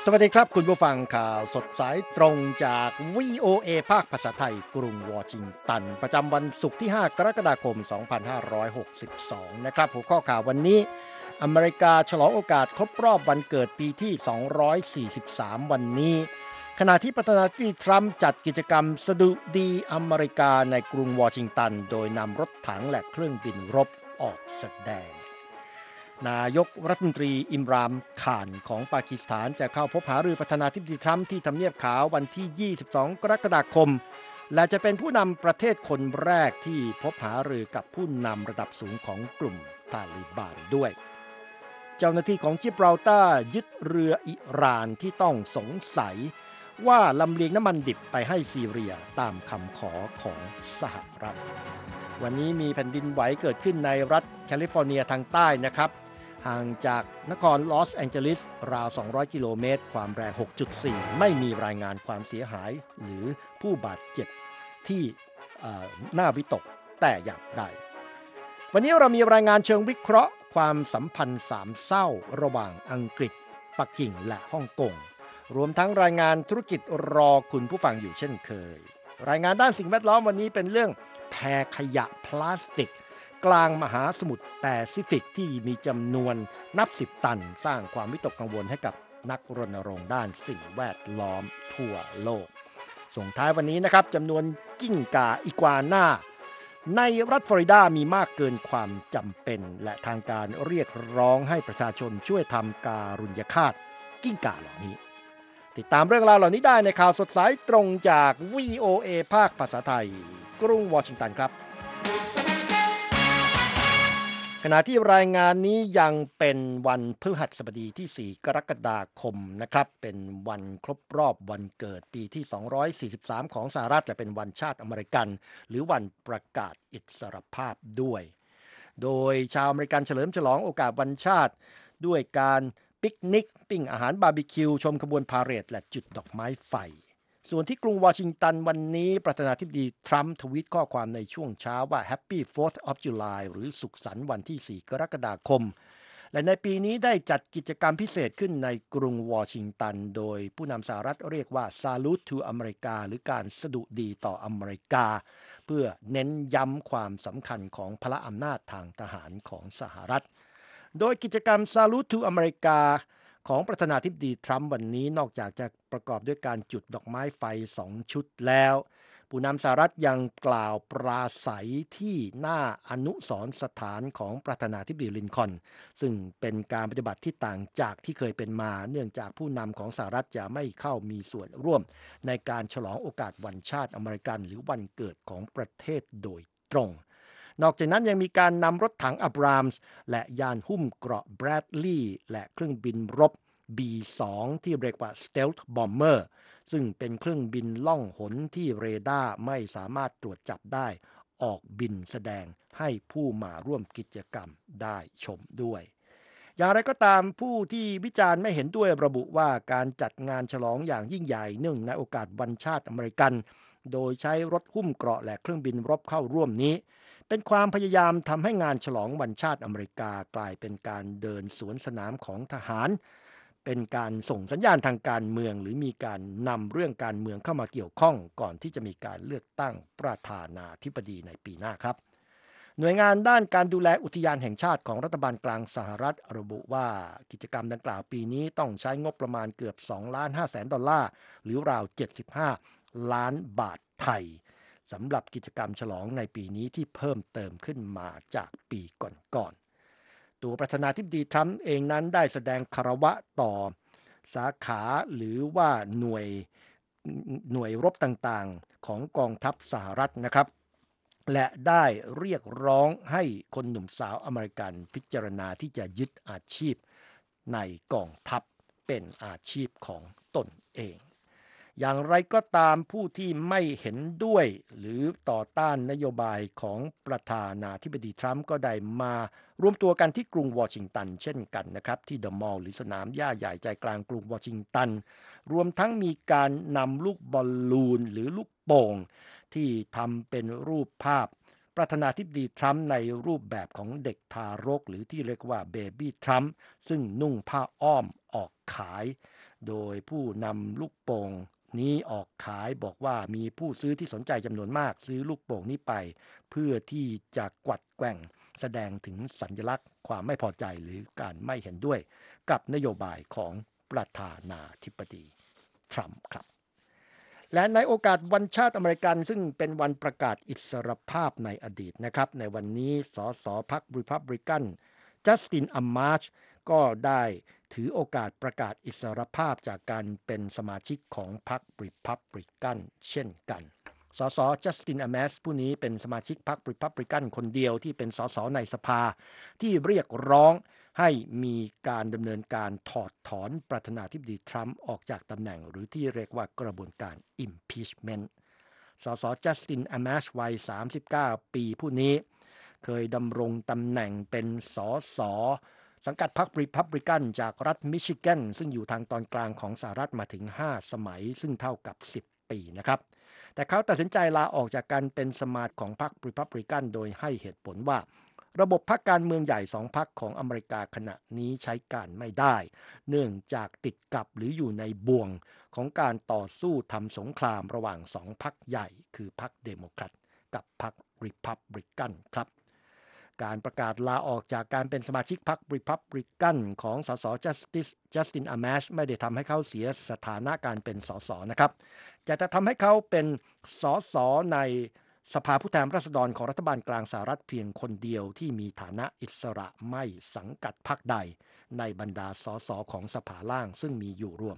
สวัสดีครับคุณผู้ฟังข่าวสดสายตรงจาก VOA ภาคภาษาไทยกรุงวอชิงตันประจำวันศุกร์ที่5กรกฎาคม2562นะครับหัวข้อข่าววันนี้อเมริกาฉลองโอกาสครบรอบวันเกิดปีที่243วันนี้ขณะที่ประธานาธิบดีทรัมป์จัดกิจกรรมสดุดีอเมริกาในกรุงวอชิงตันโดยนำรถถังและเครื่องบินรบออกแสดงนายกรัฐมนตรีอิมรานข่านของปากีสถานจะเข้าพบหารือประธานาธิบดีทรัมป์ที่ทำเนียบขาววันที่22กรกฎาคมและจะเป็นผู้นำประเทศคนแรกที่พบหารือกับผู้นำระดับสูงของกลุ่มตาลิบันด้วยเจ้าหน้าที่ของจิบราลตาร์ยึดเรืออิหร่านที่ต้องสงสัยว่าลำเลียงน้ำมันดิบไปให้ซีเรียตามคำขอของสหรัฐวันนี้มีแผ่นดินไหวเกิดขึ้นในรัฐแคลิฟอร์เนียทางใต้นะครับห่างจากนครลอสแองเจลิสราว200กิโลเมตรความแรง 6.4 ไม่มีรายงานความเสียหายหรือผู้บาดเจ็บที่น่าวิตกแต่อย่างใดวันนี้เรามีรายงานเชิงวิเคราะห์ความสัมพันธ์สามเศร้าระหว่างอังกฤษปักกิ่งและฮ่องกงรวมทั้งรายงานธุรกิจรอคุณผู้ฟังอยู่เช่นเคยรายงานด้านสิ่งแวดล้อมวันนี้เป็นเรื่องแพขยะพลาสติกกลางมหาสมุทรแปซิฟิกที่มีจำนวนนับ10ตันสร้างความวิตกกังวลให้กับนักรณรงค์ด้านสิ่งแวดล้อมทั่วโลกส่งท้ายวันนี้นะครับจำนวนกิ้งก่าอีกัวน่าในรัฐฟลอริดามีมากเกินความจำเป็นและทางการเรียกร้องให้ประชาชนช่วยทำการุญยฆาตกิ้งก่าเหล่านี้ติดตามเรื่องราวเหล่านี้ได้ในข่าวสดสายตรงจาก VOA ภาคภาษาไทยกรุงวอชิงตันครับขณะที่รายงานนี้ยังเป็นวันพฤหัสบดีที่4กรกฎาคมนะครับเป็นวันครบรอบวันเกิดปีที่243ของสหรัฐและเป็นวันชาติอเมริกันหรือวันประกาศอิสรภาพด้วยโดยชาวอเมริกันเฉลิมฉลองโอกาสวันชาติด้วยการปิกนิกปิ้งอาหารบาร์บีคิวชมขบวนพาเหรดและจุดดอกไม้ไฟส่วนที่กรุงวอชิงตันวันนี้ประธานาธิบดีทรัมป์ทวีตข้อความในช่วงเช้าว่า Happy 4th of July หรือสุขสันต์วันที่4กรกฎาคมและในปีนี้ได้จัดกิจกรรมพิเศษขึ้นในกรุงวอชิงตันโดยผู้นำสหรัฐเรียกว่า Salute to America หรือการสดุดีต่ออเมริกาเพื่อเน้นย้ำความสำคัญของพละอำนาจทางทหารของสหรัฐโดยกิจกรรม Salute to Americaของประธานาธิบดีทรัมป์วันนี้นอกจากจะประกอบด้วยการจุดดอกไม้ไฟ2ชุดแล้วผู้นำสหรัฐยังกล่าวปราศัยที่หน้าอนุสรณ์สถานของประธานาธิบดีลินคอล์นซึ่งเป็นการปฏิบัติที่ต่างจากที่เคยเป็นมาเนื่องจากผู้นำของสหรัฐจะไม่เข้ามีส่วนร่วมในการฉลองโอกาสวันชาติอเมริกันหรือวันเกิดของประเทศโดยตรงนอกจากนั้นยังมีการนำรถถังอับรามส์และยานหุ้มเกราะแบรดลีย์และเครื่องบินรบ B2 ที่เรียกว่า Stealth Bomber ซึ่งเป็นเครื่องบินล่องหนที่เรดาร์ไม่สามารถตรวจจับได้ออกบินแสดงให้ผู้มาร่วมกิจกรรมได้ชมด้วยอย่างไรก็ตามผู้ที่วิจารณ์ไม่เห็นด้วยระบุว่าการจัดงานฉลองอย่างยิ่งใหญ่เนื่องในโอกาสวันชาติอเมริกันโดยใช้รถหุ้มเกราะและเครื่องบินรบเข้าร่วมนี้เป็นความพยายามทำให้งานฉลองวันชาติอเมริกากลายเป็นการเดินสวนสนามของทหารเป็นการส่งสัญญาณทางการเมืองหรือมีการนำเรื่องการเมืองเข้ามาเกี่ยวข้องก่อนที่จะมีการเลือกตั้งประธานาธิบดีในปีหน้าครับหน่วยงานด้านการดูแลอุทยานแห่งชาติของรัฐบาลกลางสหรัฐระบุว่ากิจกรรมดังกล่าวปีนี้ต้องใช้งบประมาณเกือบ$2.5 แสนหรือราว75ล้านบาทไทยสำหรับกิจกรรมฉลองในปีนี้ที่เพิ่มเติมขึ้นมาจากปีก่อนๆตัวประธานาธิบดีทรัมป์เองนั้นได้แสดงคารวะต่อสาขาหรือว่าหน่วยรบต่างๆของกองทัพสหรัฐนะครับและได้เรียกร้องให้คนหนุ่มสาวอเมริกันพิจารณาที่จะยึดอาชีพในกองทัพเป็นอาชีพของตนเองอย่างไรก็ตามผู้ที่ไม่เห็นด้วยหรือต่อต้านนโยบายของประธานาธิบดีทรัมป์ก็ได้มารวมตัวกันที่กรุงวอชิงตันเช่นกันนะครับที่เดอะมอลล์หรือสนามหญ้าใหญ่ใจกลางกรุงวอชิงตันรวมทั้งมีการนำลูกบอลลูนหรือลูกโป่งที่ทำเป็นรูปภาพประธานาธิบดีทรัมป์ในรูปแบบของเด็กทารกหรือที่เรียกว่าเบบี้ทรัมป์ซึ่งนุ่งผ้าอ้อมออกขายโดยผู้นำลูกโป่งนี้ออกขายบอกว่ามีผู้ซื้อที่สนใจจำนวนมากซื้อลูกโป่งนี้ไปเพื่อที่จะกวัดแกว่งแสดงถึงสัญลักษณ์ความไม่พอใจหรือการไม่เห็นด้วยกับนโยบายของประธานาธิบดีทรัมป์ครับและในโอกาสวันชาติอเมริกันซึ่งเป็นวันประกาศอิสรภาพในอดีตนะครับในวันนี้สสพรรครีพับลิกันจัสตินอัมมาชก็ได้ถือโอกาสประกาศอิสรภาพจากการเป็นสมาชิกของพรรครีพับลิกันเช่นกันสสจัสตินอัมมาชผู้นี้เป็นสมาชิกพรรครีพับลิกันคนเดียวที่เป็นสสในสภาที่เรียกร้องให้มีการดำเนินการถอดถอนประธานาธิบดีทรัมป์ออกจากตำแหน่งหรือที่เรียกว่ากระบวนการ impeachment สสจัสตินอัมมาชวัย39ปีผู้นี้เคยดำรงตำแหน่งเป็นสสสังกัดพรรครีพับลิกันจากรัฐมิชิแกนซึ่งอยู่ทางตอนกลางของสหรัฐมาถึง5สมัยซึ่งเท่ากับ10ปีนะครับแต่เขาตัดสินใจลาออกจากการเป็นสมาชิกของพรรครีพับลิกันโดยให้เหตุผลว่าระบบพรรคการเมืองใหญ่2พรรคของอเมริกาขณะนี้ใช้การไม่ได้เนื่องจากติดกับหรืออยู่ในบ่วงของการต่อสู้ทำสงครามระหว่าง2พรรคใหญ่คือพรรคเดโมแครตกับพรรครีพับลิกันครับการประกาศลาออกจากการเป็นสมาชิกพรรครีพับลิกันของสสจัสตินอัมมาชไม่ได้ทำให้เขาเสียสถานะการเป็นสสนะครับจะทำให้เขาเป็นสสในสภาผู้แทนราษฎรของรัฐบาลกลางสหรัฐเพียงคนเดียวที่มีฐานะอิสระไม่สังกัดพรรคใดในบรรดาสสของสภาล่างซึ่งมีอยู่รวม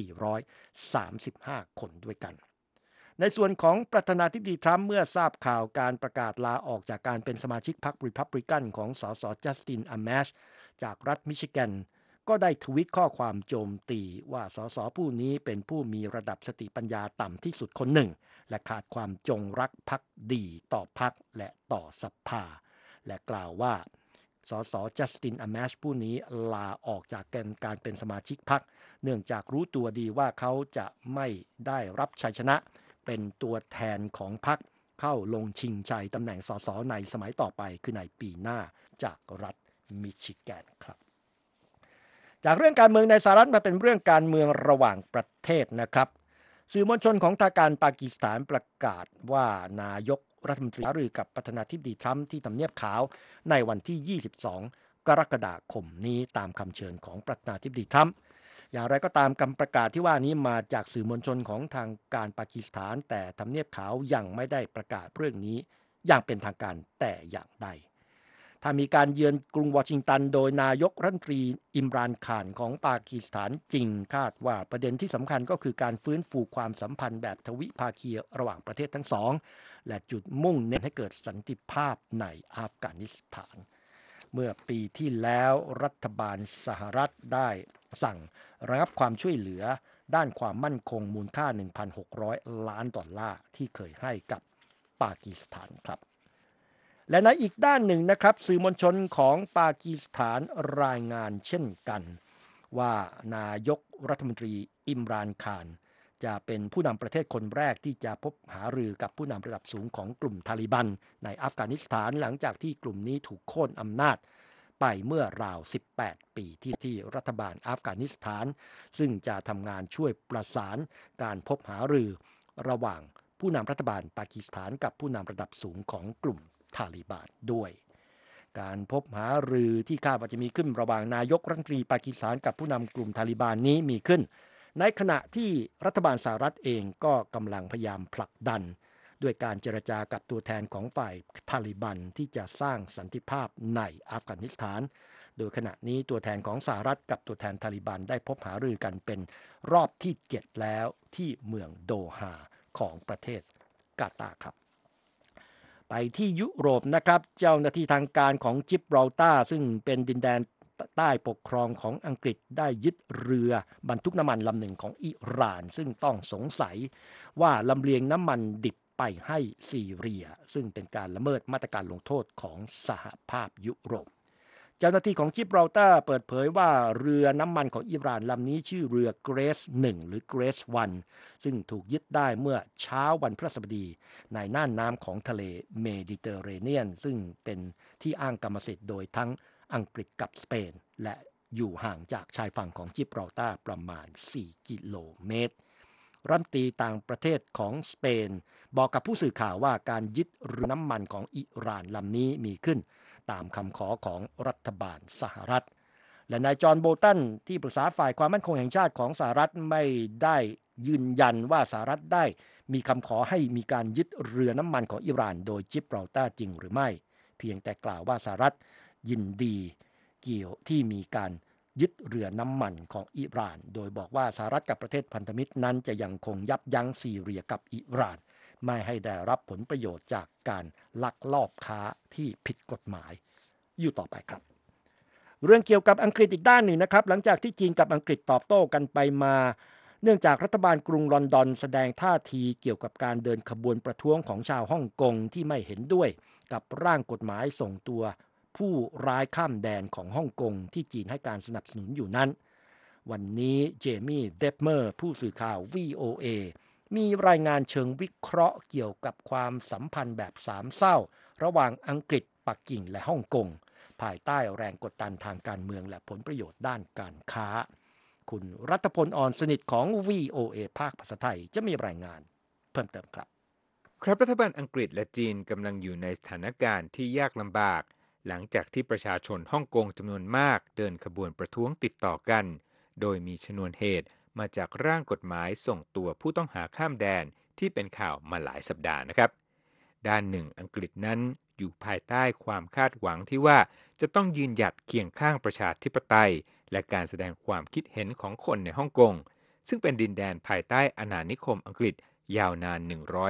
435คนด้วยกันในส่วนของประธานาธิบดีทรัมป์เมื่อทราบข่าวการประกาศลาออกจากการเป็นสมาชิกพรรครีพับลิกันของสสจัสตินอัมมาชจากรัฐมิชิแกนก็ได้ทวิตข้อความโจมตีว่าสสผู้นี้เป็นผู้มีระดับสติปัญญาต่ำที่สุดคนหนึ่งและขาดความจงรักภักดีต่อพรรคและต่อสภาและกล่าวว่าสสจัสตินอัมมาชผู้นี้ลาออกจากการเป็นสมาชิกพรรคเนื่องจากรู้ตัวดีว่าเขาจะไม่ได้รับชัยชนะเป็นตัวแทนของพรรคเข้าลงชิงชัยตำแหน่งสสในสมัยต่อไปคือในปีหน้าจากรัฐมิชิแกนครับจากเรื่องการเมืองในสหรัฐมาเป็นเรื่องการเมืองระหว่างประเทศนะครับสื่อมวลชนของทางการปากีสถานประกาศว่านายกรัฐมนตรีหารือกับประธานาธิบดีทรัมป์ที่ทำเนียบขาวในวันที่22กรกฎาคมนี้ตามคำเชิญของประธานาธิบดีทรัมป์อย่างไรก็ตามคำประกาศที่ว่านี้มาจากสื่อมวลชนของทางการปากีสถานแต่ทำเนียบขาวยังไม่ได้ประกาศเรื่องนี้อย่างเป็นทางการแต่อย่างใดถ้ามีการเยือนกรุงวอชิงตันโดยนายกรัฐมนตรีอิมรานข่านของปากีสถานจริงคาดว่าประเด็นที่สำคัญก็คือการฟื้นฟูความสัมพันธ์แบบทวิภาคีระหว่างประเทศทั้งสองและจุดมุ่งเน้นให้เกิดสันติภาพในอัฟกานิสถานเมื่อปีที่แล้วรัฐบาลสหรัฐได้สั่งระงับความช่วยเหลือด้านความมั่นคงมูลค่า 1,600 ล้านดอลลาร์ที่เคยให้กับปากีสถานครับและในอีกด้านหนึ่งนะครับสื่อมวลชนของปากีสถานรายงานเช่นกันว่านายกรัฐมนตรีอิมรานข่านจะเป็นผู้นำประเทศคนแรกที่จะพบหารือกับผู้นำระดับสูงของกลุ่มทาลิบันในอัฟกานิสถานหลังจากที่กลุ่มนี้ถูกโค่นอำนาจไปเมื่อราว18ปีที่รัฐบาลอัฟกานิสถานซึ่งจะทำงานช่วยประสานการพบหารือระหว่างผู้นำรัฐบาลปากีสถานกับผู้นำระดับสูงของกลุ่มทาลิบันด้วยการพบหารือที่คาดว่าจะมีขึ้นระหว่างนายกรัฐมนตรีปากีสถานกับผู้นำกลุ่มทาลิบันนี้มีขึ้นในขณะที่รัฐบาลสหรัฐเองก็กำลังพยายามผลักดันด้วยการเจรจากับตัวแทนของฝ่ายทาลิบันที่จะสร้างสันติภาพในอัฟกานิสถานโดยขณะนี้ตัวแทนของสหรัฐกับตัวแทนทาลิบันได้พบหารือกันเป็นรอบที่7แล้วที่เมืองโดฮาของประเทศกาตาร์ครับไปที่ยุโรปนะครับเจ้าหน้าที่ทางการของจิบราลตาร์ซึ่งเป็นดินแดนใต้ปกครองของอังกฤษได้ยึดเรือบรรทุกน้ำมันลำหนึ่งของอิหร่านซึ่งต้องสงสัยว่าลำเลียงน้ำมันดิบไปให้ซีเรียซึ่งเป็นการละเมิดมาตรการลงโทษของสหภาพยุโรปเจ้าหน้าที่ของจิบราลตาร์เปิดเผยว่าเรือน้ำมันของอิหร่านลำนี้ชื่อเรือเกรซ1หรือเกรซ1ซึ่งถูกยึดได้เมื่อเช้าวันพฤหัสบดีในน่านน้ำของทะเลเมดิเตอร์เรเนียนซึ่งเป็นที่อ้างกรรมสิทธิ์โดยทั้งอังกฤษกับสเปนและอยู่ห่างจากชายฝั่งของจิบราลตาร์ประมาณ4กิโลเมตรรัฐมนตรีต่างประเทศของสเปนบอกกับผู้สื่อข่าวว่าการยึดเรือน้ำมันของอิหร่านลำนี้มีขึ้นตามคำขอของรัฐบาลสหรัฐและนายจอห์นโบตันที่ปรึกษาฝ่ายความมั่นคงแห่งชาติของสหรัฐไม่ได้ยืนยันว่าสหรัฐได้มีคำขอให้มีการยึดเรือน้ำมันของอิหร่านโดยจิบราลตาร์จริงหรือไม่เพียงแต่กล่าวว่าสหรัฐยินดีเกี่ยวที่มีการยึดเรือน้ำมันของอิหร่านโดยบอกว่าสหรัฐกับประเทศพันธมิตรนั้นจะยังคงยับยั้งซีเรียกับอิหร่านไม่ให้ได้รับผลประโยชน์จากการลักลอบค้าที่ผิดกฎหมายอยู่ต่อไปครับเรื่องเกี่ยวกับอังกฤษอีกด้านหนึ่งนะครับหลังจากที่จีนกับอังกฤษตอบโต้กันไปมาเนื่องจากรัฐบาลกรุงลอนดอนแสดงท่าทีเกี่ยวกับการเดินขบวนประท้วงของชาวฮ่องกงที่ไม่เห็นด้วยกับร่างกฎหมายส่งตัวผู้ร้ายข้ามแดนของฮ่องกงที่จีนให้การสนับสนุนอยู่นั้นวันนี้เจมี่เดปเมอร์ผู้สื่อข่าว VOA มีรายงานเชิงวิเคราะห์เกี่ยวกับความสัมพันธ์แบบสามเศร้าระหว่างอังกฤษปักกิ่งและฮ่องกงภายใต้แรงกดดันทางการเมืองและผลประโยชน์ด้านการค้าคุณรัตพล อ่อนสนิทของ VOA ภาคภาษาไทยจะมีรายงานเพิ่มเติมครับครับรัฐบาลอังกฤษและจีนกำลังอยู่ในสถานการณ์ที่ยากลำบากหลังจากที่ประชาชนฮ่องกงจำนวนมากเดินขบวนประท้วงติดต่อกันโดยมีชนวนเหตุมาจากร่างกฎหมายส่งตัวผู้ต้องหาข้ามแดนที่เป็นข่าวมาหลายสัปดาห์นะครับด้านหนึ่งอังกฤษนั้นอยู่ภายใต้ความคาดหวังที่ว่าจะต้องยืนหยัดเคียงข้างประชาธิปไตยและการแสดงความคิดเห็นของคนในฮ่องกงซึ่งเป็นดินแดนภายใต้อาณานิคมอังกฤษยาวนาน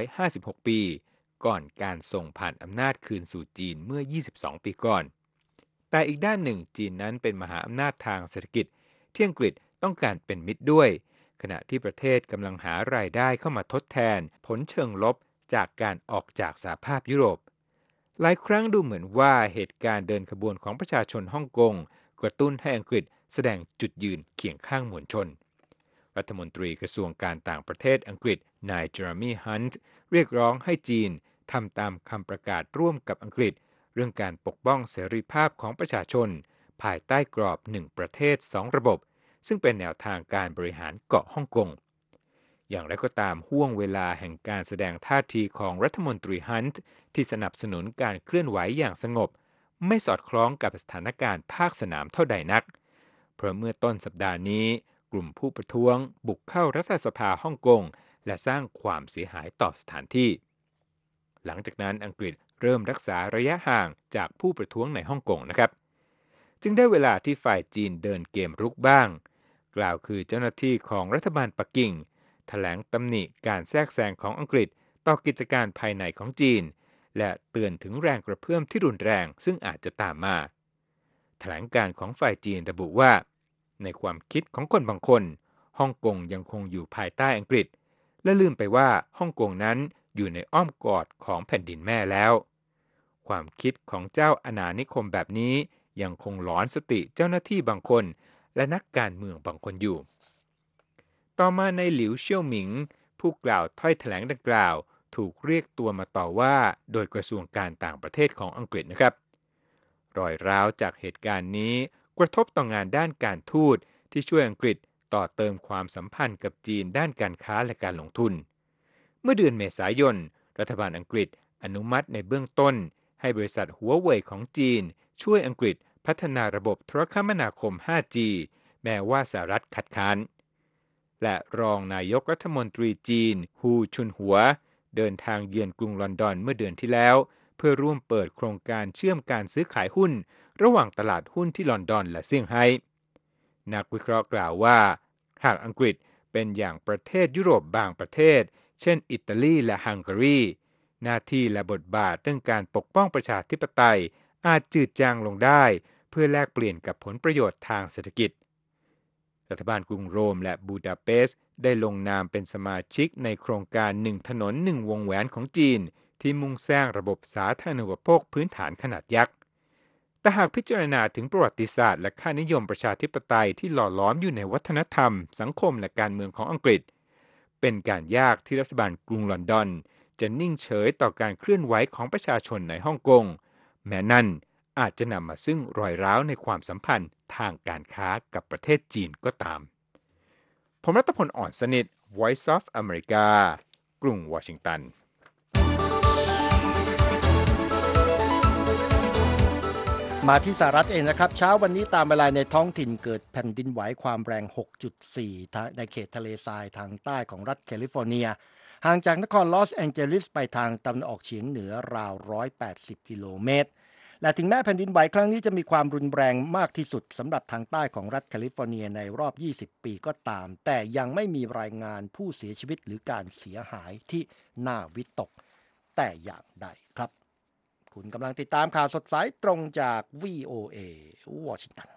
156 ปีก่อนการส่งผ่านอำนาจคืนสู่จีนเมื่อ22 ปีก่อนแต่อีกด้านหนึ่งจีนนั้นเป็นมหาอำนาจทางเศรษฐกิจที่อังกฤษต้องการเป็นมิตรด้วยขณะที่ประเทศกำลังหารายได้เข้ามาทดแทนผลเชิงลบจากการออกจากสหภาพยุโรปหลายครั้งดูเหมือนว่าเหตุการณ์เดินขบวนของประชาชนฮ่องกงกระตุ้นให้อังกฤษแสดงจุดยืนเคียงข้างมวลชนรัฐมนตรีกระทรวงการต่างประเทศอังกฤษนายเจอร์มี่ฮันต์เรียกร้องให้จีนทำตามคำประกาศร่วมกับอังกฤษเรื่องการปกป้องเสรีภาพของประชาชนภายใต้กรอบ1ประเทศ2ระบบซึ่งเป็นแนวทางการบริหารเกาะฮ่องกงอย่างไรก็ตามห้วงเวลาแห่งการแสดงท่าทีของรัฐมนตรีฮันต์ที่สนับสนุนการเคลื่อนไหวอย่างสงบไม่สอดคล้องกับสถานการณ์ภาคสนามเท่าใดนักเพราะเมื่อต้นสัปดาห์นี้กลุ่มผู้ประท้วงบุกเข้ารัฐสภาฮ่องกงและสร้างความเสียหายต่อสถานที่หลังจากนั้นอังกฤษเริ่มรักษาระยะห่างจากผู้ประท้วงในฮ่องกงนะครับจึงได้เวลาที่ฝ่ายจีนเดินเกมรุกบ้างกล่าวคือเจ้าหน้าที่ของรัฐบาลปักกิ่งแถลงตำหนิการแทรกแซงของอังกฤษต่อกิจการภายในของจีนและเตือนถึงแรงกระเพื่อมที่รุนแรงซึ่งอาจจะตามมาแถลงการของฝ่ายจีนระบุว่าในความคิดของคนบางคนฮ่องกงยังคงอยู่ภายใต้อังกฤษและลืมไปว่าฮ่องกงนั้นอยู่ในอ้อมกอดของแผ่นดินแม่แล้วความคิดของเจ้าอาณานิคมแบบนี้ยังคงหลอนสติเจ้าหน้าที่บางคนและนักการเมืองบางคนอยู่ต่อมาในหลิวเซี่ยวหมิงผู้กล่าวถ้อยแถลงดังกล่าวถูกเรียกตัวมาต่อว่าโดยกระทรวงการต่างประเทศของอังกฤษนะครับรอยร้าวจากเหตุการณ์นี้กระทบต่องานด้านการทูตที่ช่วยอังกฤษต่อเติมความสัมพันธ์กับจีนด้านการค้าและการลงทุนเมื่อเดือนเมษายนรัฐบาลอังกฤษอนุมัติในเบื้องต้นให้บริษัทหัวเว่ยของจีนช่วยอังกฤษพัฒนาระบบโทรคมนาคม 5G แม้ว่าสหรัฐคัดค้านและรองนายกรัฐมนตรีจีนฮูชุนหัวเดินทางเยือนกรุงลอนดอนเมื่อเดือนที่แล้วเพื่อร่วมเปิดโครงการเชื่อมการซื้อขายหุ้นระหว่างตลาดหุ้นที่ลอนดอนและเซี่ยงไฮ้นักวิเคราะห์กล่าวว่าหากอังกฤษเป็นอย่างประเทศยุโรปบางประเทศเช่นอิตาลีและฮังการีหน้าที่และบทบาทเรื่องการปกป้องประชาธิปไตยอาจจืดจางลงได้เพื่อแลกเปลี่ยนกับผลประโยชน์ทางเศรษฐกิจรัฐบาลกรุงโรมและบูดาเปสต์ได้ลงนามเป็นสมาชิกในโครงการ1ถนน1วงแหวนของจีนที่มุ่งสร้างระบบสาธารณูปโภคพื้นฐานขนาดยักษ์แต่หากพิจารณาถึงประวัติศาสตร์และค่านิยมประชาธิปไตยที่หล่อหลอมอยู่ในวัฒนธรรมสังคมและการเมืองของอังกฤษเป็นการยากที่รัฐบาลกรุงลอนดอนจะนิ่งเฉยต่อการเคลื่อนไหวของประชาชนในฮ่องกงแม้นั่นอาจจะนำมาซึ่งรอยร้าวในความสัมพันธ์ทางการค้ากับประเทศจีนก็ตามผมรัตพล อ่อนสนิท Voice of America กรุงวอชิงตันมาที่สหรัฐเองนะครับเช้าวันนี้ตามเวลาในท้องถิ่นเกิดแผ่นดินไหวความแรง 6.4 ในเขตทะเลทรายทางใต้ของรัฐแคลิฟอร์เนียห่างจากนครลอสแองเจลิสไปทางตะวันออกเฉียงเหนือราว 180 กิโลเมตรและถึงแม้แผ่นดินไหวครั้งนี้จะมีความรุนแรงมากที่สุดสำหรับทางใต้ของรัฐแคลิฟอร์เนียในรอบ 20 ปีก็ตามแต่ยังไม่มีรายงานผู้เสียชีวิตหรือการเสียหายที่น่าวิตกแต่อย่างใดครับคุณกำลังติดตามข่าวสดสายตรงจาก VOA วอชิงตัน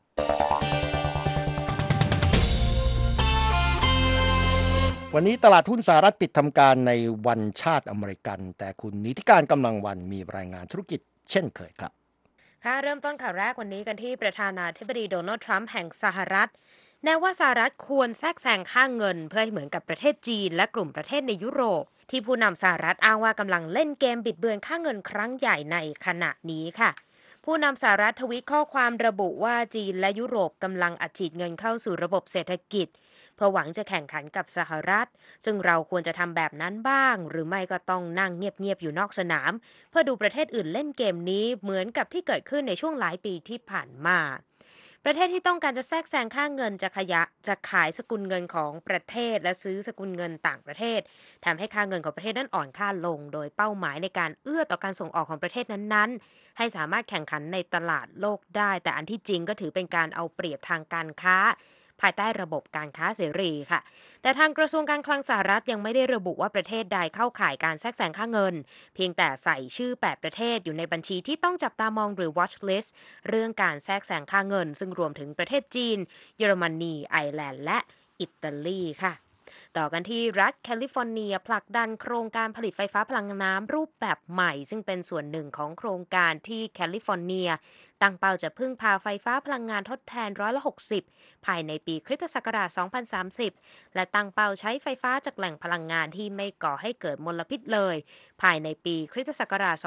วันนี้ตลาดหุ้นสหรัฐปิดทำการในวันชาติอเมริกันแต่คุณนิติการกำลังวันมีรายงานธุรกิจเช่นเคยครับค่ะเริ่มต้นข่าวแรกวันนี้กันที่ประธานาธิบดีโดนัลด์ทรัมป์แห่งสหรัฐแนวว่าสหรัฐควรแทรกแซงค่าเงินเพื่อให้เหมือนกับประเทศจีนและกลุ่มประเทศในยุโรปที่ผู้นำสหรัฐอ้างว่ากำลังเล่นเกมบิดเบือนค่าเงินครั้งใหญ่ในขณะนี้ค่ะผู้นำสหรัฐทวีตข้อความระบุว่าจีนและยุโรปกำลังอัดฉีดเงินเข้าสู่ระบบเศรษฐกิจเพื่อหวังจะแข่งขันกับสหรัฐซึ่งเราควรจะทำแบบนั้นบ้างหรือไม่ก็ต้องนั่งเงียบๆอยู่นอกสนามเพื่อดูประเทศอื่นเล่นเกมนี้เหมือนกับที่เกิดขึ้นในช่วงหลายปีที่ผ่านมาประเทศที่ต้องการจะแทรกแซงค่าเงินจะขายสกุลเงินของประเทศและซื้อสกุลเงินต่างประเทศทำให้ค่าเงินของประเทศนั้นอ่อนค่าลงโดยเป้าหมายในการเอื้อต่อการส่งออกของประเทศนั้นๆให้สามารถแข่งขันในตลาดโลกได้แต่อันที่จริงก็ถือเป็นการเอาเปรียบทางการค้าภายใต้ระบบการค้าเสรีค่ะแต่ทางกระทรวงการคลังสหรัฐยังไม่ได้ระบุว่าประเทศใดเข้าข่ายการแทรกแซงค่าเงินเพียงแต่ใส่ชื่อ8ประเทศอยู่ในบัญชีที่ต้องจับตามองหรือ watch list เรื่องการแทรกแซงค่าเงินซึ่งรวมถึงประเทศจีนเยอรมนีไอร์แลนด์และอิตาลีค่ะต่อกันที่รัฐแคลิฟอร์เนียผลักดันโครงการผลิตไฟฟ้าพลังน้ำรูปแบบใหม่ซึ่งเป็นส่วนหนึ่งของโครงการที่แคลิฟอร์เนียตั้งเป้าจะพึ่งพาไฟฟ้าพลังงานทดแทน60%ภายในปีคริสตศักราช2030และตั้งเป้าใช้ไฟฟ้าจากแหล่งพลังงานที่ไม่ก่อให้เกิดมลพิษเลยภายในปีคริสตศักราช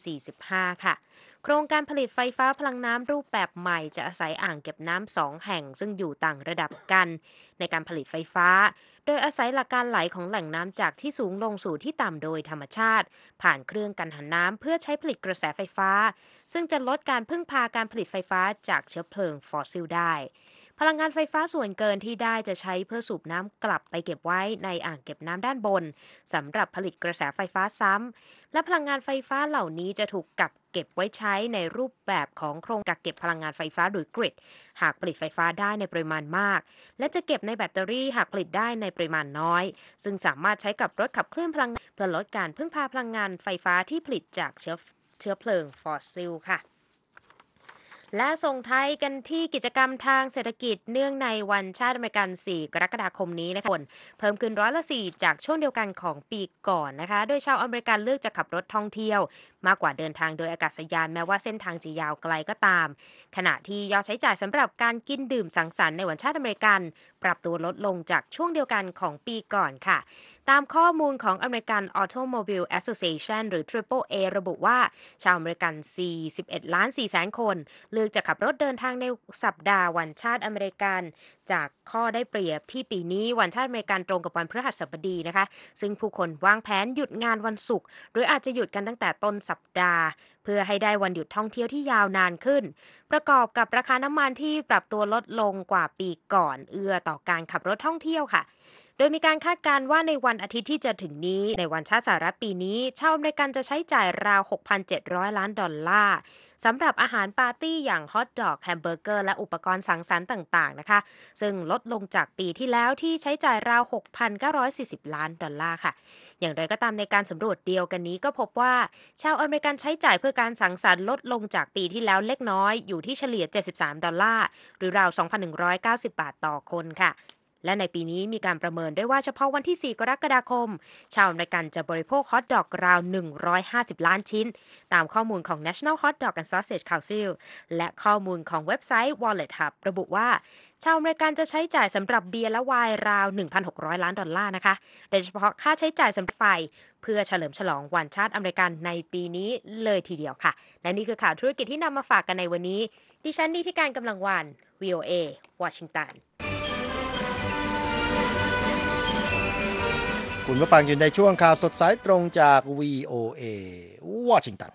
2045ค่ะโครงการผลิตไฟฟ้าพลังน้ำรูปแบบใหม่จะอาศัยอ่างเก็บน้ำ2แห่งซึ่งอยู่ต่างระดับกันในการผลิตไฟฟ้าโดยอาศัยหลักการไหลของแหล่งน้ำจากที่สูงลงสู่ที่ต่ำโดยธรรมชาติผ่านเครื่องกันหันน้ำเพื่อใช้ผลิตกระแสไฟฟ้าซึ่งจะลดการพึ่งพาการผลิตไฟฟ้าจากเชื้อเพลิงฟอสซิลได้พลังงานไฟฟ้าส่วนเกินที่ได้จะใช้เพื่อสูบน้ำกลับไปเก็บไว้ในอ่างเก็บน้ำด้านบนสำหรับผลิตกระแสไฟฟ้าซ้ำและพลังงานไฟฟ้าเหล่านี้จะถูกกักเก็บไว้ใช้ในรูปแบบของโครงกักเก็บพลังงานไฟฟ้าหรือกริดหากผลิตไฟฟ้าได้ในปริมาณมากและจะเก็บในแบตเตอรี่หากผลิตได้ในปริมาณน้อยซึ่งสามารถใช้กับรถขับเคลื่อนพลังงานเพื่อลดการพึ่งพาพลังงานไฟฟ้าที่ผลิตจากเชื้อเพลิงฟอสซิลค่ะและส่งท้ายกันที่กิจกรรมทางเศรษฐกิจเนื่องในวันชาติอเมริกัน4กรกฎาคมนี้นะคะเพิ่มขึ้น4%จากช่วงเดียวกันของปีก่อนนะคะโดยชาวอเมริกันเลือกจะขับรถท่องเที่ยวมากกว่าเดินทางโดยอากาศยานแม้ว่าเส้นทางจะยาวไกลก็ตามขณะที่ยอดใช้จ่ายสำหรับการกินดื่มสังสรรค์ในวันชาติอเมริกันปรับตัวลดลงจากช่วงเดียวกันของปีก่อนค่ะตามข้อมูลของ American Automobile Association หรือ AAA ระบุว่าชาวอเมริกัน 41.4 ล้านคนเลือกจะขับรถเดินทางในสัปดาห์วันชาติอเมริกันจากข้อได้เปรียบที่ปีนี้วันชาติอเมริกันตรงกับวันพฤหัสบดีนะคะซึ่งผู้คนวางแผนหยุดงานวันศุกร์หรืออาจจะหยุดกันตั้งแต่ต้นสัปดาห์เพื่อให้ได้วันหยุดท่องเที่ยวที่ยาวนานขึ้นประกอบกับราคาน้ำมันที่ปรับตัวลดลงกว่าปีก่อนเอื้อต่อการขับรถท่องเที่ยวค่ะโดยมีการคาดการณ์ว่าในวันอาทิตย์ที่จะถึงนี้ในวันชาติสหรัฐปีนี้ชาวอเมริกันจะใช้จ่ายราว $6,700 ล้านสำหรับอาหารปาร์ตี้อย่างฮอทดอกแฮมเบอร์เกอร์และอุปกรณ์สังสรรค์ต่างๆนะคะซึ่งลดลงจากปีที่แล้วที่ใช้จ่ายราว $6,940 ล้านค่ะอย่างไรก็ตามในการสำรวจเดียวกันนี้ก็พบว่าชาวอเมริกันใช้จ่ายเพื่อการสังสรรค์ลดลงจากปีที่แล้วเล็กน้อยอยู่ที่เฉลี่ย$73หรือราว $2,190 ต่อคนค่ะและในปีนี้มีการประเมินด้วยว่าเฉพาะวันที่ 4 กรกฎาคมชาวอเมริกันจะบริโภคฮอทดอกราว 150 ล้านชิ้นตามข้อมูลของ National Hot Dog and Sausage Council และข้อมูลของเว็บไซต์ Wallet Hub ระบุว่าชาวอเมริกันจะใช้จ่ายสำหรับเบียร์และไวน์ราว 1,600 ล้านดอลลาร์นะคะโดยเฉพาะค่าใช้จ่ายสำหรับไฟเพื่อเฉลิมฉลองวันชาติอเมริกันในปีนี้เลยทีเดียวค่ะและนี่คือข่าวธุรกิจที่นำมาฝากกันในวันนี้ดิฉันนิติการกำลังวัน VOA วอชิงตันคุณผู้ฟังอยู่ในช่วงข่าวสดสายตรงจาก VOA วอชิงตัน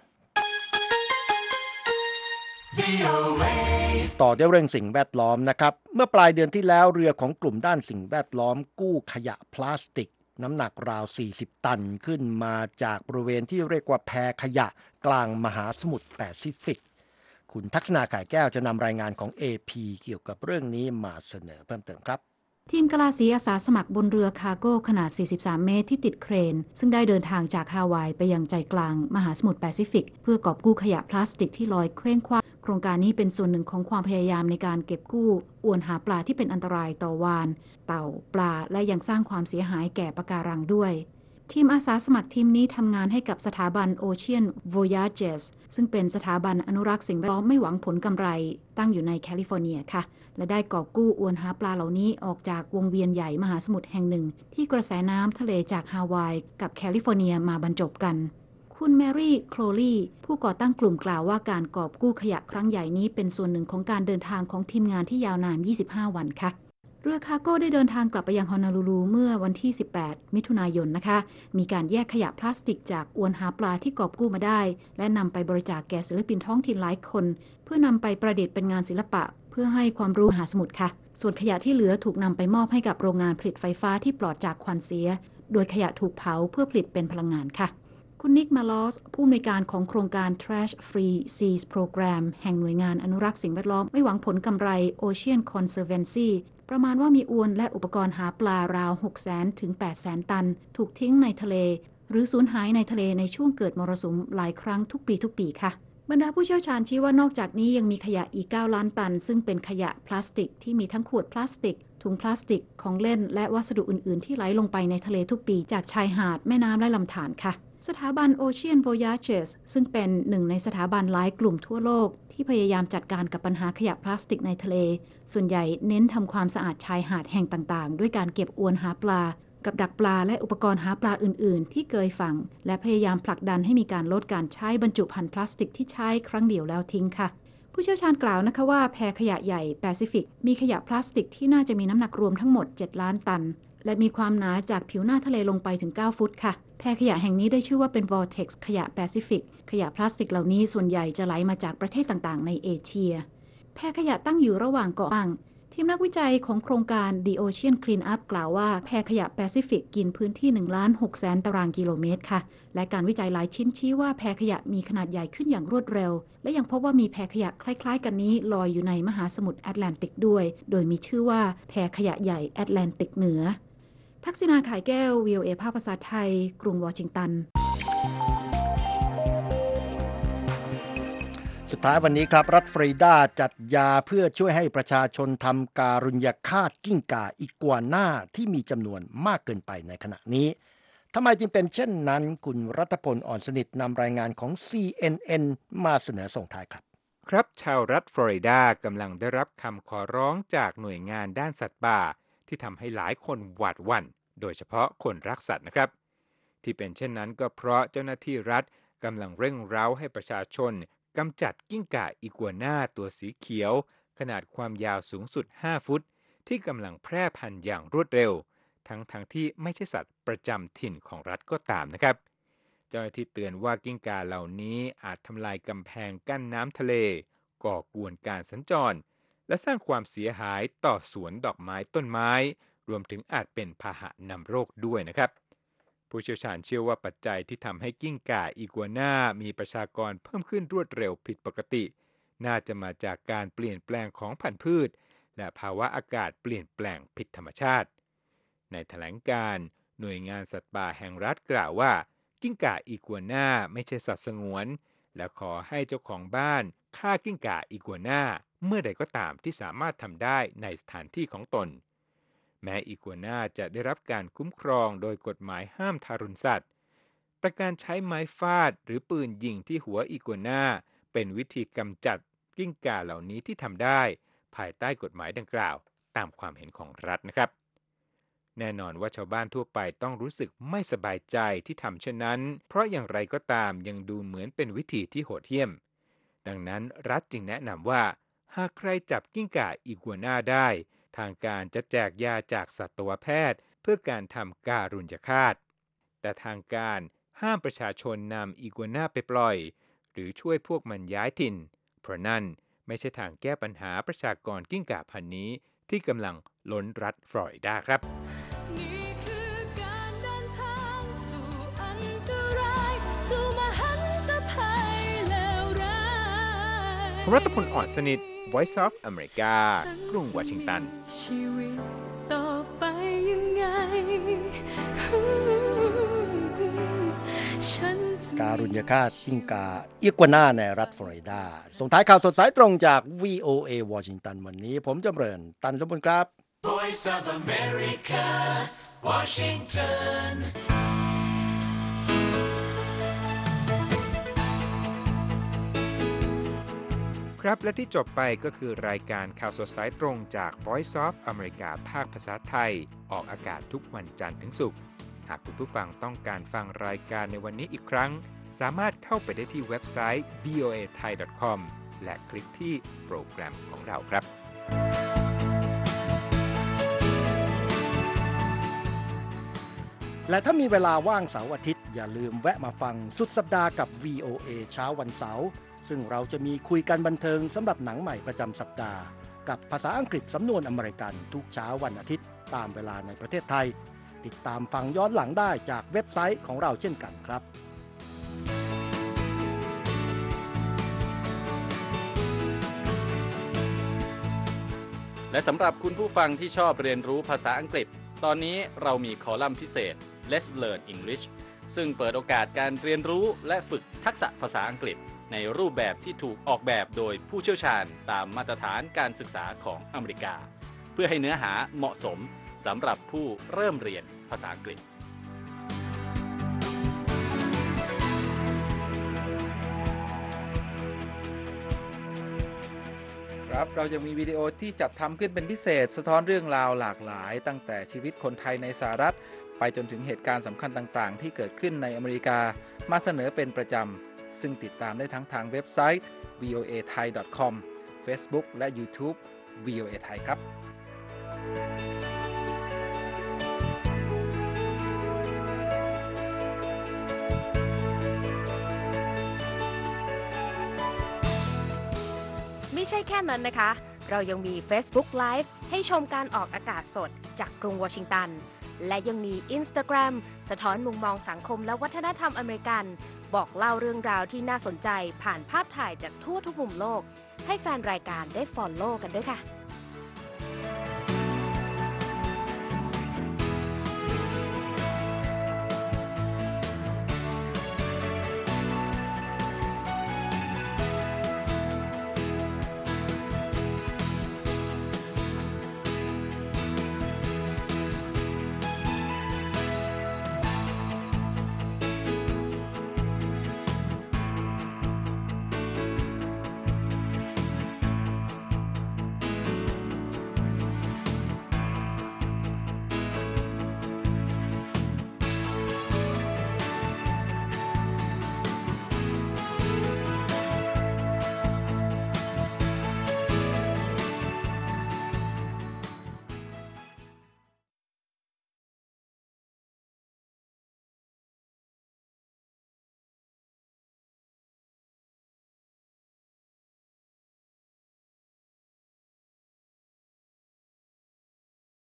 ต่อด้วยเรื่องสิ่งแวดล้อมนะครับเมื่อปลายเดือนที่แล้วเรือของกลุ่มด้านสิ่งแวดล้อมกู้ขยะพลาสติกน้ำหนักราว40ตันขึ้นมาจากบริเวณที่เรียกว่าแพขยะกลางมหาสมุทรแปซิฟิกคุณทักษณาข่ายแก้วจะนำรายงานของ AP เกี่ยวกับเรื่องนี้มาเสนอเพิ่มเติมครับทีมกะลาสีอาสาสมัครบนเรือคาร์โก้ขนาด43เมตรที่ติดเครนซึ่งได้เดินทางจากฮาวายไปยังใจกลางมหาสมุทรแปซิฟิกเพื่อกอบกู้ขยะพลาสติกที่ลอยเคว้งคว้างโครงการนี้เป็นส่วนหนึ่งของความพยายามในการเก็บกู้อวนหาปลาที่เป็นอันตรายต่อวาฬเต่าปลาและยังสร้างความเสียหายแก่ปะการังด้วยทีมอาสาสมัครทีมนี้ทำงานให้กับสถาบัน Ocean Voyages ซึ่งเป็นสถาบันอนุรักษ์สิ่งแวดล้อมไม่หวังผลกำไรตั้งอยู่ในแคลิฟอร์เนียค่ะและได้กอบกู้อวนหาปลาเหล่านี้ออกจากวงเวียนใหญ่มหาสมุทรแห่งหนึ่งที่กระแสน้ำทะเลจากฮาวายกับแคลิฟอร์เนียมาบรรจบกันคุณแมรี่โคลลีผู้ก่อตั้งกลุ่มกล่าวว่าการกอบกู้ขยะครั้งใหญ่นี้เป็นส่วนหนึ่งของการเดินทางของทีมงานที่ยาวนาน25วันค่ะเรือคาร์โก้ได้เดินทางกลับไปยังฮอนโลลูเมื่อวันที่18มิถุนายนนะคะมีการแยกขยะพลาสติกจากอวนหาปลาที่กอบกู้มาได้และนำไปบริจาคแก่ศิลปินท้องถิ่นหลายคนเพื่อนำไปประดิษฐ์เป็นงานศิลปะเพื่อให้ความรู้มหาสมุทรค่ะส่วนขยะที่เหลือถูกนำไปมอบให้กับโรงงานผลิตไฟฟ้าที่ปลอดจากควันเสียโดยขยะถูกเผาเพื่อผลิตเป็นพลังงานค่ะคุณนิกมาลอสผู้อำนวยการของโครงการ Trash Free Seas Program แห่งหน่วยงานอนุรักษ์สิ่งแวดล้อมไม่หวังผลกำไร Ocean Conservancy ประมาณว่ามีอวนและอุปกรณ์หาปลาราว 600,000 ถึง 800,000 ตันถูกทิ้งในทะเลหรือสูญหายในทะเลในช่วงเกิดมรสุมหลายครั้งทุกปีค่ะบรรดาผู้เชี่ยวชาญชี้ว่านอกจากนี้ยังมีขยะอีก9ล้านตันซึ่งเป็นขยะพลาสติกที่มีทั้งขวดพลาสติกถุงพลาสติกของเล่นและวัสดุอื่นๆที่ไหลลงไปในทะเลทุกปีจากชายหาดแม่น้ำและลำธารค่ะสถาบัน Ocean Voyages ซึ่งเป็นหนึ่งในสถาบันหลายกลุ่มทั่วโลกที่พยายามจัดการกับปัญหาขยะพลาสติกในทะเลส่วนใหญ่เน้นทำความสะอาดชายหาดแห่งต่างๆด้วยการเก็บอวนหาปลากับดักปลาและอุปกรณ์หาปลาอื่นๆที่เกยฝั่งและพยายามผลักดันให้มีการลดการใช้บรรจุภัณฑ์พลาสติกที่ใช้ครั้งเดียวแล้วทิ้งค่ะผู้เชี่ยวชาญกล่าวนะคะว่าแพขยะใหญ่แปซิฟิกมีขยะพลาสติกที่น่าจะมีน้ำหนักรวมทั้งหมด7ล้านตันและมีความหนาจากผิวหน้าทะเลลงไปถึง9ฟุตค่ะแพขยะแห่งนี้ได้ชื่อว่าเป็น Vortex ขยะแปซิฟิกขยะพลาสติกเหล่านี้ส่วนใหญ่จะไหลมาจากประเทศต่างๆในเอเชียแพขยะตั้งอยู่ระหว่างเกาะอ่างทีมนักวิจัยของโครงการ The Ocean Cleanup กล่าวว่าแพขยะแปซิฟิกกินพื้นที่ 1,600,000 ตารางกิโลเมตรค่ะและการวิจัยหลายชิ้นชี้ว่าแพขยะมีขนาดใหญ่ขึ้นอย่างรวดเร็วและยังพบว่ามีแพขยะคล้ายๆกันนี้ลอยอยู่ในมหาสมุทรแอตแลนติกด้วยโดยมีชื่อว่าแพขยะใหญ่แอตแลนติกเหนือทักษิณาข่ายแก้ว VOA ภาคภาษาไทยกรุงวอชิงตันสุดท้ายวันนี้ครับรัฐฟลอริดาจัดยาเพื่อช่วยให้ประชาชนทำการุญยฆาตกิ้งก่าอีกัวน่าที่มีจำนวนมากเกินไปในขณะนี้ทำไมจึงเป็นเช่นนั้นคุณรัฐพลอ่อนสนิทนำรายงานของ CNN มาเสนอส่งท้ายครับครับชาวรัฐฟลอริดากำลังได้รับคำขอร้องจากหน่วยงานด้านสัตว์ป่าที่ทำให้หลายคนหวาดหวั่นโดยเฉพาะคนรักสัตว์นะครับที่เป็นเช่นนั้นก็เพราะเจ้าหน้าที่รัฐกำลังเร่งเร้าให้ประชาชนกำจัดกิ้งก่าอีกัวน่าตัวสีเขียวขนาดความยาวสูงสุด5ฟุตที่กำลังแพร่พันธุ์อย่างรวดเร็วทั้งที่ไม่ใช่สัตว์ประจำถิ่นของรัฐก็ตามนะครับเจ้าหน้าที่เตือนว่ากิ้งก่าเหล่านี้อาจทำลายกำแพงกั้นน้ำทะเลก่อกวนการสัญจรและสร้างความเสียหายต่อสวนดอกไม้ต้นไม้รวมถึงอาจเป็นพาหะนำโรคด้วยนะครับผู้เชี่ยวชาญเชื่อว่าปัจจัยที่ทำให้กิ้งก่าอีกัวน่ามีประชากรเพิ่มขึ้นรวดเร็วผิดปกติน่าจะมาจากการเปลี่ยนแปลงของพันธุ์พืชและภาวะอากาศเปลี่ยนแปลงผิดธรรมชาติในแถลงการณ์หน่วยงานสัตว์ป่าแห่งรัฐกล่าวว่ากิ้งก่าอีกัวน่าไม่ใช่สัตว์สงวนและขอให้เจ้าของบ้านฆ่ากิ้งก่าอีกัวน่าเมื่อใดก็ตามที่สามารถทำได้ในสถานที่ของตนแม้อีกัวน่าจะได้รับการคุ้มครองโดยกฎหมายห้ามทารุณสัตว์แต่การใช้ไม้ฟาดหรือปืนยิงที่หัวอีกัวน่าเป็นวิธีกำจัดกิ้งก่าเหล่านี้ที่ทำได้ภายใต้กฎหมายดังกล่าวตามความเห็นของรัฐนะครับแน่นอนว่าชาวบ้านทั่วไปต้องรู้สึกไม่สบายใจที่ทำเช่นนั้นเพราะอย่างไรก็ตามยังดูเหมือนเป็นวิธีที่โหดเหี้ยมดังนั้นรัฐจึงแนะนำว่าหากใครจับกิ้งก่าอีกัวน่าได้ทางการจะแจกยาจากสัตวแพทย์เพื่อการทำการุญยฆาตแต่ทางการห้ามประชาชนนำอีกัวน่าไปปล่อยหรือช่วยพวกมันย้ายถิ่นเพราะนั่นไม่ใช่ทางแก้ปัญหาประชากรกิ้งก่าพันธุ์นี้ที่กำลังล้นรัฐฟลอริดาครับผมรัตพล อ่อนสนิท Voice of America กรุงวอชิงตันชีวิตต่อไปยังไงการุญยฆาตกิ้งก่าอีกัวน่าในรัฐฟลอริดาส่งท้ายข่าวสดสายตรงจาก VOA วอชิงตันวันนี้ผมจำเริญตันสมบูรณ์ครับ Voice of America Washington ครับและที่จบไปก็คือรายการข่าวสดสายตรงจาก Voice of America ภาคภาษาไทยออกอากาศทุกวันจันทร์ถึงศุกร์หากคุณผู้ฟังต้องการฟังรายการในวันนี้อีกครั้งสามารถเข้าไปได้ที่เว็บไซต์ voathai.com และคลิกที่โปรแกรมของเราครับและถ้ามีเวลาว่างเสาร์อาทิตย์อย่าลืมแวะมาฟังสุดสัปดาห์กับ VOA เช้าวันเสาร์ซึ่งเราจะมีคุยกันบันเทิงสำหรับหนังใหม่ประจำสัปดาห์กับภาษาอังกฤษสำนวนอเมริกันทุกเช้าวันอาทิตย์ตามเวลาในประเทศไทยติดตามฟังย้อนหลังได้จากเว็บไซต์ของเราเช่นกันครับและสำหรับคุณผู้ฟังที่ชอบเรียนรู้ภาษาอังกฤษตอนนี้เรามีคอลัมน์พิเศษ Let's Learn English ซึ่งเปิดโอกาสการเรียนรู้และฝึกทักษะภาษาอังกฤษในรูปแบบที่ถูกออกแบบโดยผู้เชี่ยวชาญตามมาตรฐานการศึกษาของอเมริกาเพื่อให้เนื้อหาเหมาะสมสำหรับผู้เริ่มเรียนภาษาอังกฤษครับเรายังมีวิดีโอที่จัดทำขึ้นเป็นพิเศษสะท้อนเรื่องราวหลากหลายตั้งแต่ชีวิตคนไทยในสหรัฐไปจนถึงเหตุการณ์สำคัญต่างๆที่เกิดขึ้นในอเมริกามาเสนอเป็นประจำซึ่งติดตามได้ทั้งทางเว็บไซต์ voathai.com Facebook และ YouTube VOA Thai ครับไม่ใช่แค่นั้นนะคะเรายังมี Facebook Live ให้ชมการออกอากาศสดจากกรุงวอชิงตันและยังมี Instagram สะท้อนมุมมองสังคมและวัฒนธรรมอเมริกันบอกเล่าเรื่องราวที่น่าสนใจผ่านภาพถ่ายจากทั่วทุกมุมโลกให้แฟนรายการได้ follow กันด้วยค่ะ